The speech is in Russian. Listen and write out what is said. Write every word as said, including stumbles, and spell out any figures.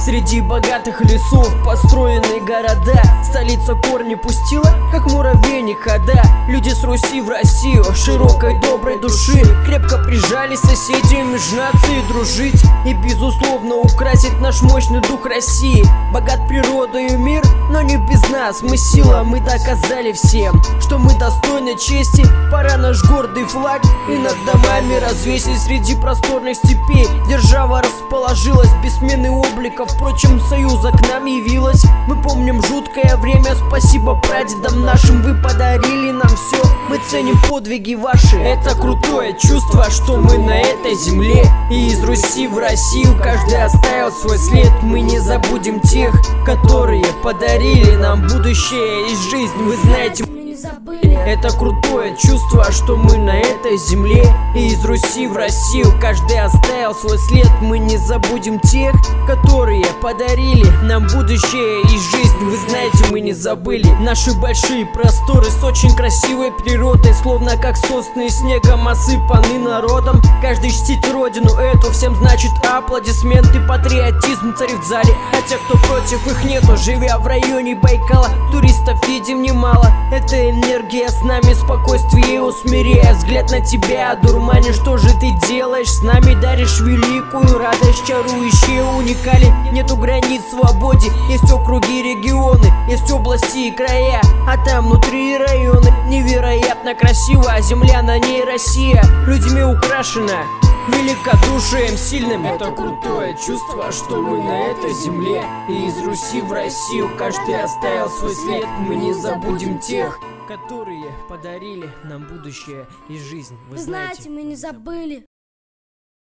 Среди богатых лесов построены города. Столица корни пустила, как муравейник хода. Люди с Руси в Россию, широкой доброй души, крепко прижались соседи между нацией дружить. И безусловно украсить наш мощный дух России. Богат природой и мир, но не без нас. Мы сила, мы доказали всем, что мы достойны чести. Пора наш гордый флаг и над домами развесить. Среди просторных степей держава расположилась, бессменный облик, а впрочем союза к нам явилась. Мы помним жуткое время, спасибо прадедам нашим, вы подарили нам все. Мы ценим подвиги ваши, это крутое чувство, что мы на этой земле. И из Руси в Россию каждый оставил свой след. Мы не забудем тех, которые подарили нам будущее и жизнь, вы знаете. Это крутое чувство, что мы на этой земле. И из Руси в Россию каждый оставил свой след. Мы не забудем тех, которые подарили нам будущее и жизнь, вы знаете, мы не забыли. Наши большие просторы с очень красивой природой, словно как сосны снегом осыпаны народом. Каждый чтит родину эту, всем значит аплодисменты. Патриотизм царит в зале, а те, кто против, их нету. Живя в районе Байкала, туристов видим немало. Это энергия с нами, спокойствие усмиряя. Взгляд на тебя одурманит, что же ты делаешь с нами? Даришь великую радость, чарующие уникали. Нету границ свободе, есть округи, регионы, есть области и края, а там внутри районы. Невероятно красиво, а земля на ней Россия людьми украшена, великодушием сильным. Это крутое чувство, что мы на этой земле. И из Руси в Россию каждый оставил свой след. Мы не забудем тех, которые подарили нам будущее и жизнь, вы знаете, мы не забыли.